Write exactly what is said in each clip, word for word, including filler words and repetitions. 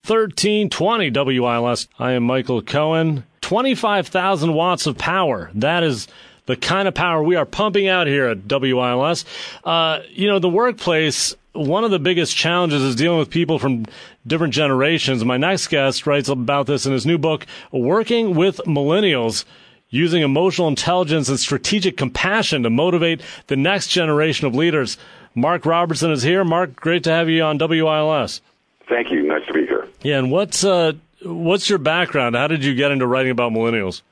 thirteen twenty W I L S. I am Michael Cohen. twenty-five thousand watts of power. That is the kind of power we are pumping out here at W I L S. Uh, you know, the workplace, one of the biggest challenges is dealing with people from different generations. My next guest writes about this in his new book, Working with Millennials, Using Emotional Intelligence and Strategic Compassion to Motivate the Next Generation of Leaders. Mark Robertson is here. Mark, great to have you on W I L S. Thank you. Nice to be here. Yeah, and what's uh, what's your background? How did you get into writing about millennials?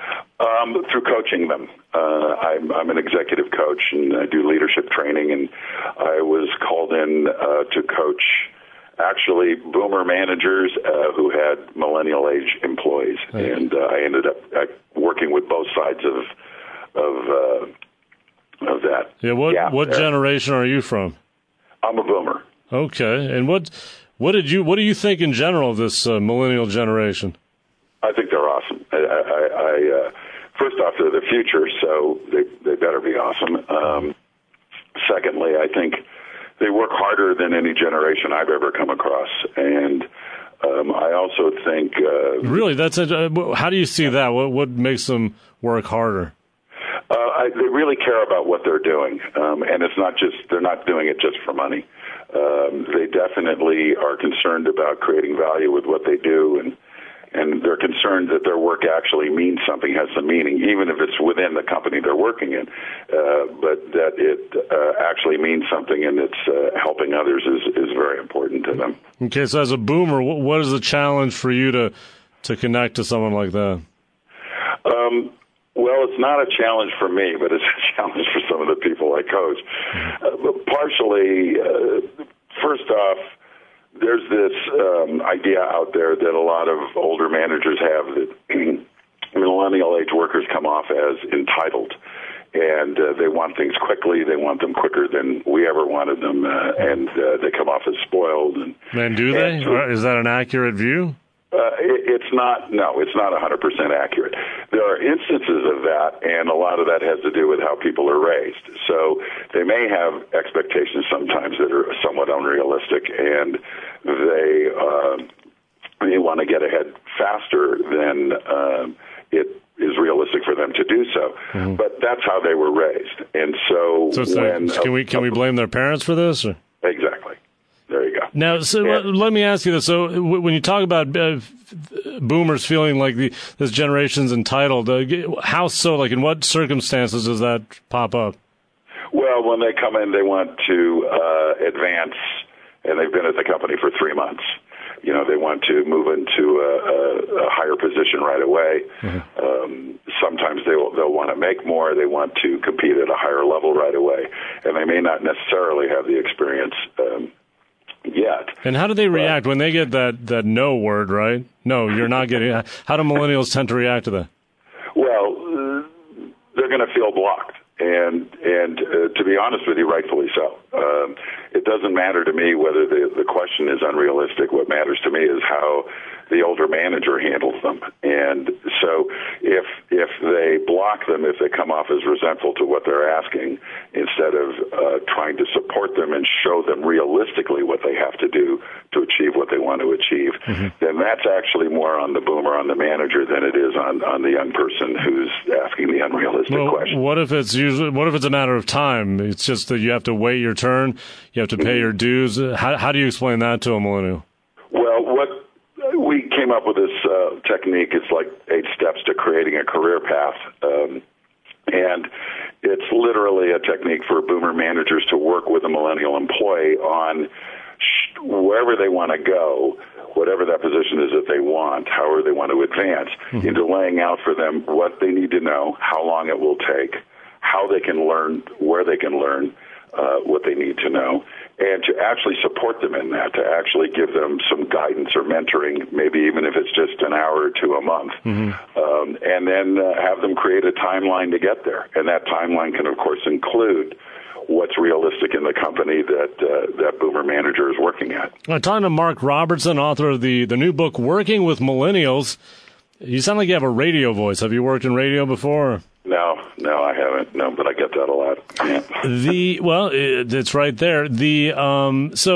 Um, through coaching them. Uh, I'm, I'm an executive coach, and I do leadership training, and I was called in uh, to coach actually boomer managers uh, who had millennial age employees, right. and uh, I ended up uh, working with both sides of of uh, of that. Yeah, what yeah, what uh, generation are you from? I'm a boomer. Okay, and what what did you what do you think in general of this uh, millennial generation? I think they're awesome. I, I, I uh, first off, they're the future, so they they better be awesome. Um, secondly, I think they work harder than any generation I've ever come across, and um, I also think uh, really that's a, uh, how do you see that? What what makes them work harder? Uh, I, they really care about what they're doing, um, and it's not just they're not doing it just for money. Um, they definitely are concerned about creating value with what they do, and and they're concerned that their work actually means something, has some meaning, even if it's within the company they're working in, uh, but that it uh, actually means something and it's uh, helping others is, is very important to them. Okay, so as a boomer, what is the challenge for you to, to connect to someone like that? Um, well, it's not a challenge for me, but it's a challenge for some of the people I coach. Uh, but partially, uh, first off, there's this um, idea out there that a lot of older managers have that millennial age workers come off as entitled, and uh, they want things quickly. They want them quicker than we ever wanted them, uh, and uh, they come off as spoiled. And, and do they? And so, is that an accurate view? Uh, it, it's not. No, it's not one hundred percent accurate. There are instances of that, and a lot of that has to do with how people are raised. So they may have expectations sometimes that are somewhat unrealistic, and they uh, they want to get ahead faster than uh, it is realistic for them to do so. Mm-hmm. But that's how they were raised, and so, so when can we can uh, we blame their parents for this? Or? Exactly. There you go. Now, so yeah. let me ask you this. So w- when you talk about uh, boomers feeling like the, this generation's entitled, uh, how so? Like in what circumstances does that pop up? Well, when they come in, they want to uh, advance, and they've been at the company for three months. You know, they want to move into a, a, a higher position right away. Mm-hmm. Um, sometimes they'll, they'll want to make more. They want to compete at a higher level right away, and they may not necessarily have the experience um yet. And how do they react but, when they get that, that no word, right? No, you're not getting it. How do millennials tend to react to that? Well, uh, they're going to feel blocked. And, and uh, to be honest with you, rightfully so. Um, it doesn't matter to me whether the, the question is unrealistic. What matters to me is how the older manager handles them. And so if if they block them, if they come off as resentful to what they're asking, instead of uh, trying to support them and show them realistically what they have to do to achieve what they want to achieve, mm-hmm. then that's actually more on the boomer, on the manager, than it is on, on the young person who's asking the unrealistic well, question. What if it's usually, what if it's a matter of time? It's just that you have to wait your turn, you have to pay mm-hmm. your dues. How, how do you explain that to a millennial? Well, what we came up with this uh, technique. It's like eight steps to creating a career path. Um, and it's literally a technique for boomer managers to work with a millennial employee on sh- wherever they want to go, whatever that position is that they want, however they want to advance, mm-hmm. into laying out for them what they need to know, how long it will take, how they can learn, where they can learn, uh, what they need to know, and to actually support them in that, to actually give them some guidance or mentoring, maybe even if it's just an hour or two a month, mm-hmm. um, and then uh, have them create a timeline to get there. And that timeline can, of course, include what's realistic in the company that uh, that boomer manager is working at. I'm talking to Mark Robertson, author of the, the new book, Working with Millennials. You sound like you have a radio voice. Have you worked in radio before? No, no, I haven't. No, but I get that a lot. Yeah. the well, it, it's right there. The um, so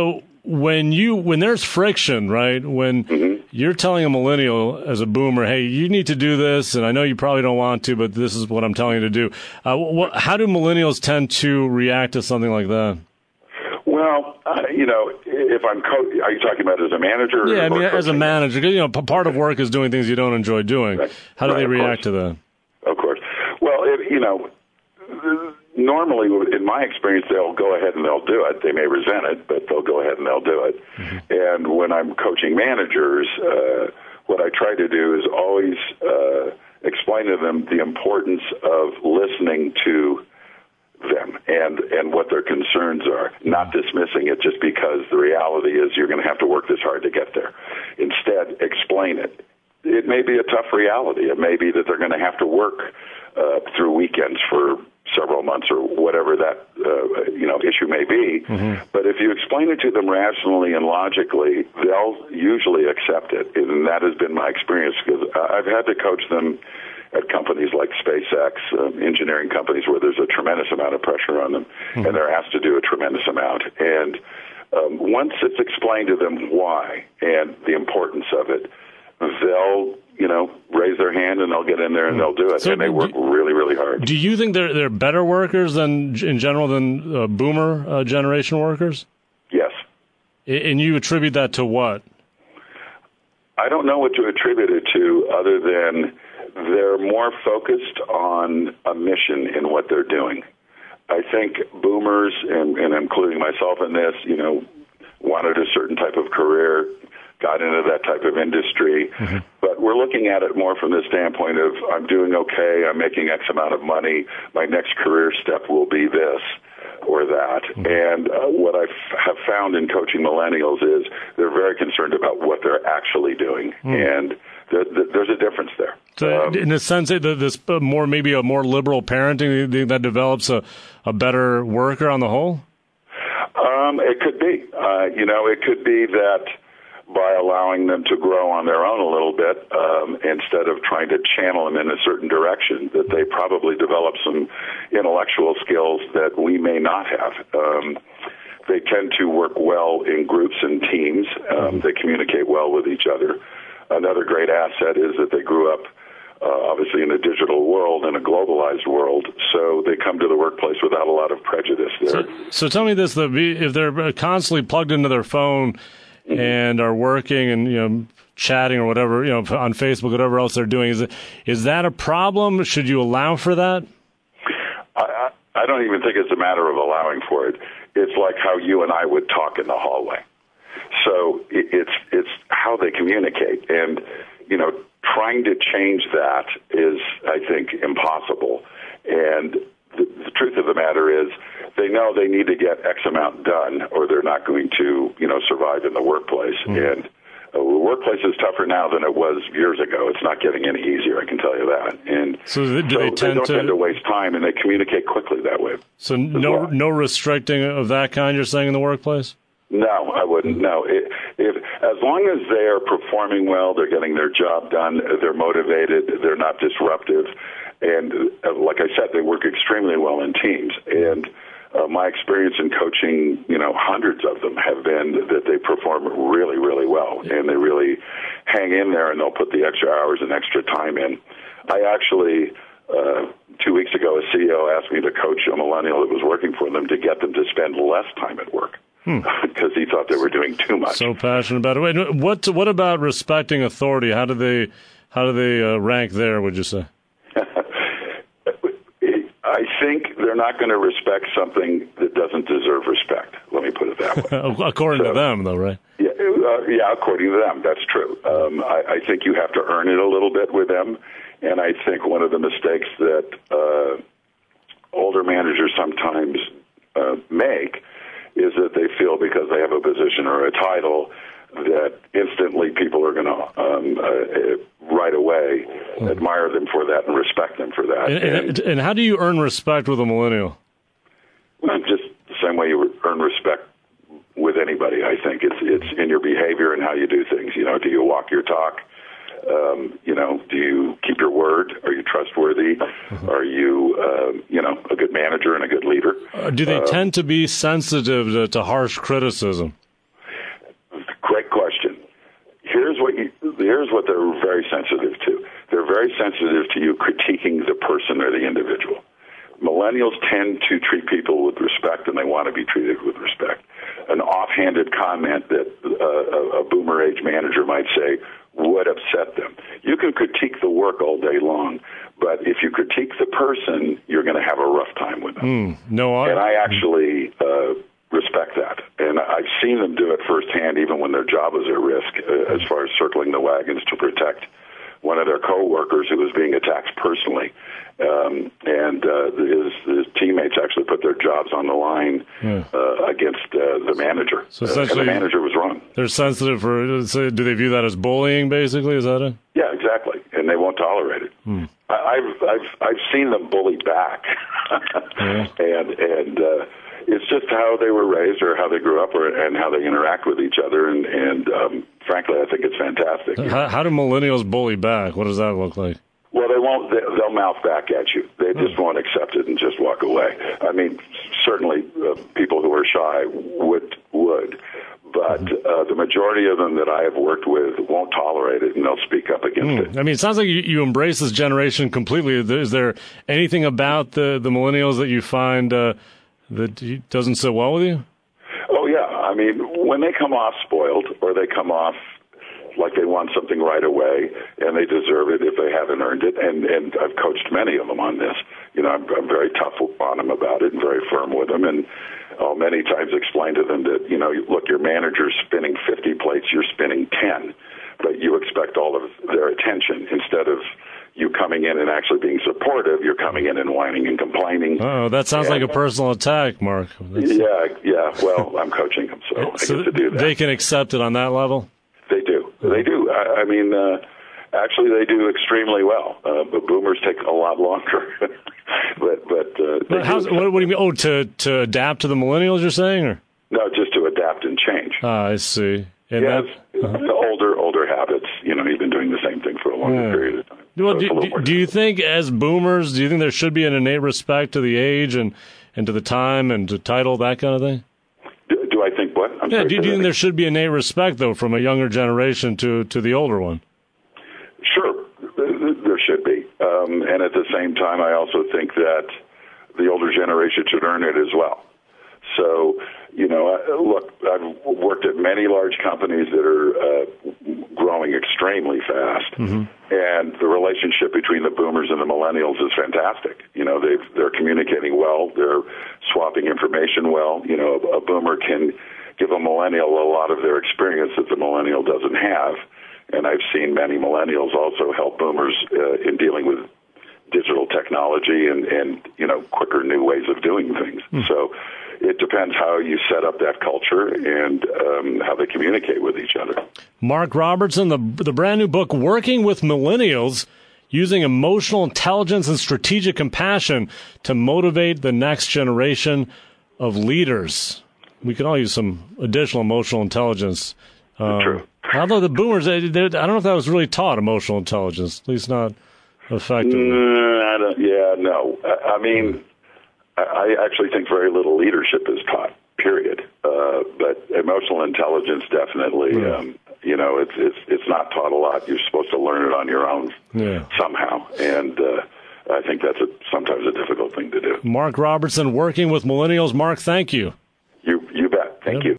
when you when there's friction, right? When mm-hmm. you're telling a millennial as a boomer, hey, you need to do this, and I know you probably don't want to, but this is what I'm telling you to do. Uh, what, how do millennials tend to react to something like that? Well, uh, you know, if I'm co- are you talking about as a manager? Yeah, or, I mean, or as a manager, you know, p- part of work is doing things you don't enjoy doing. Right. How do right, they react to that? Of course. Well, if, you know, normally, in my experience, they'll go ahead and they'll do it. They may resent it, but they'll go ahead and they'll do it. Mm-hmm. And when I'm coaching managers, uh, what I try to do is always uh, explain to them the importance of listening to them and, and what their concerns are, not dismissing it just because the reality is you're going to have to work this hard to get there. Instead, explain it. It may be a tough reality. It may be that they're going to have to work uh, through weekends for several months or whatever that uh, you know issue may be. Mm-hmm. But if you explain it to them rationally and logically, they'll usually accept it. And that has been my experience because I've had to coach them at companies like SpaceX, um, engineering companies where there's a tremendous amount of pressure on them, mm-hmm. and they're asked to do a tremendous amount. And um, once it's explained to them why and the importance of it, they'll, you know, raise their hand and they'll get in there and they'll do it. So and they work do, really, really hard. Do you think they're they're better workers than in general than uh, boomer uh, generation workers? Yes. And you attribute that to what? I don't know what to attribute it to other than they're more focused on a mission in what they're doing. I think boomers, and, and including myself in this, you know, wanted a certain type of career, got into that type of industry, mm-hmm. but we're looking at it more from the standpoint of I'm doing okay, I'm making X amount of money, my next career step will be this or that. Mm-hmm. And uh, what I f- have found in coaching millennials is they're very concerned about what they're actually doing, mm-hmm. and th- th- there's a difference there. So um, in a sense, this more maybe a more liberal parenting that develops a, a better worker on the whole? Um, it could be. Uh, you know, it could be that by allowing them to grow on their own a little bit, um, instead of trying to channel them in a certain direction, that they probably develop some intellectual skills that we may not have. Um, they tend to work well in groups and teams. Um, they communicate well with each other. Another great asset is that they grew up Uh, obviously in a digital world and a globalized world, so they come to the workplace without a lot of prejudice there. So, so tell me this, the, if they're constantly plugged into their phone mm-hmm. and are working and, you know, chatting or whatever, you know, on Facebook, whatever else they're doing, is it, is that a problem? Should you allow for that? I, I, I don't even think it's a matter of allowing for it. It's like how you and I would talk in the hallway. So it, it's it's how they communicate, and, you know, trying to change that is, I think, impossible. And the, the truth of the matter is they know they need to get X amount done or they're not going to, you know, survive in the workplace. Mm-hmm. And uh, the workplace is tougher now than it was years ago. It's not getting any easier, I can tell you that. And so, do so they, tend they don't to... tend to waste time, and they communicate quickly that way. So no, well. no restricting of that kind, you're saying, in the workplace? No, I wouldn't. No, it, if as long as they are performing well, they're getting their job done, they're motivated, they're not disruptive, and uh, like I said, they work extremely well in teams. And uh, my experience in coaching, you know, hundreds of them have been that they perform really, really well, and they really hang in there, and they'll put the extra hours and extra time in. I actually. Uh, two weeks ago, a C E O asked me to coach a millennial that was working for them to get them to spend less time at work. Because hmm. he thought they were doing too much. So passionate about it. Wait, what? What about respecting authority? How do they? How do they uh, rank there? Would you say? I think they're not going to respect something that doesn't deserve respect. Let me put it that way. According so, to them, though, right? Yeah, uh, yeah. According to them, that's true. Um, I, I think you have to earn it a little bit with them, and I think one of the mistakes that uh, older managers sometimes uh, make is that they feel because they have a position or a title that instantly people are going to um, uh, right away mm-hmm. admire them for that and respect them for that. And, and, and how do you earn respect with a millennial? Well, just the same way you earn respect with anybody, I think. It's it's in your behavior and how you do things. You know, do you walk your talk? Um, you know, do you keep your word? Are you trustworthy? Mm-hmm. Are you, uh, you know, a good manager and a good leader? Uh, do they uh, tend to be sensitive to, to harsh criticism? what you, here's what they're very sensitive to. They're very sensitive to you critiquing the person or the individual. Millennials tend to treat people with respect, and they want to be treated with respect. An offhanded comment that uh, a boomer age manager might say would upset them. You can critique the work all day long, but if you critique the person, you're going to have a rough time with them. Mm, no, I, and I actually uh, respect that. And I've seen them do it firsthand, even when their job is at risk, uh, as far as circling the wagons to protect one of their coworkers who was being attacked personally. Um, and uh, his, his teammates actually put their jobs on the line yeah. uh, against uh, the manager. So essentially, uh, and the manager was wrong. They're sensitive for, so do they view that as bullying, basically? Is that it? Yeah, exactly. And they won't tolerate it. Hmm. I, I've, I've, I've seen them bully back. yeah. And, and uh, it's just how they were raised or how they grew up or, and how they interact with each other. And, and um, frankly, I think it's fantastic. How, how do millennials bully back? What does that look like? Well, they won't. They'll mouth back at you. They just won't accept it and just walk away. I mean, certainly uh, people who are shy would would, but uh, the majority of them that I have worked with won't tolerate it, and they'll speak up against mm. it. I mean, it sounds like you, you embrace this generation completely. Is there anything about the, the millennials that you find uh, that doesn't sit well with you? Oh yeah. I mean, when they come off spoiled or they come off like they want something right away, and they deserve it if they haven't earned it. And, and I've coached many of them on this. You know, I'm, I'm very tough on them about it and very firm with them. And I'll many times explain to them that, you know, look, your manager's spinning fifty plates, you're spinning ten, but you expect all of their attention instead of you coming in and actually being supportive. You're coming in and whining and complaining. Oh, that sounds and, like a personal attack, Mark. That's... Yeah, yeah. Well, I'm coaching them, so, so I get to do that. They can accept it on that level? They do. They do. I, I mean, uh, actually, they do extremely well. Uh, but boomers take a lot longer. but but, uh, but how's, what, what do you mean? Oh, to to adapt to the millennials, you're saying, or no, just to adapt and change. Ah, I see. And yeah, that, uh-huh. older older habits. You know, you've been doing the same thing for a longer yeah. period of time. Well, so do, do, do you think, as boomers, do you think there should be an innate respect to the age and, and to the time and to title, that kind of thing? Do, do I think what? I'm yeah, sorry, do, do you think there should be innate respect, though, from a younger generation to, to the older one? Sure, there should be. Um, and at the same time, I also think that the older generation should earn it as well. So, you know, look, I've worked at many large companies that are uh, growing extremely fast, mm-hmm. and the relationship between the boomers and the millennials is fantastic. You know, they've, they're communicating well, they're swapping information well. You know, a, a boomer can give a millennial a lot of their experience that the millennial doesn't have, and I've seen many millennials also help boomers uh, in dealing with digital technology and, and, you know, quicker new ways of doing things. Mm. So it depends how you set up that culture and um, how they communicate with each other. Mark Robertson, the the brand new book, Working with Millennials, Using Emotional Intelligence and Strategic Compassion to Motivate the Next Generation of Leaders. We could all use some additional emotional intelligence. Uh, True. Although the boomers, they, they, I don't know if that was really taught, emotional intelligence, at least not effectively. Mm, I don't, yeah, no. I, I mean... I actually think very little leadership is taught, period. Uh, but emotional intelligence definitely, yeah. um, you know, it's, it's it's not taught a lot. You're supposed to learn it on your own yeah. somehow. And uh, I think that's a, sometimes a difficult thing to do. Mark Robertson, Working with Millennials. Mark, thank you. You, you bet. Thank yep. you.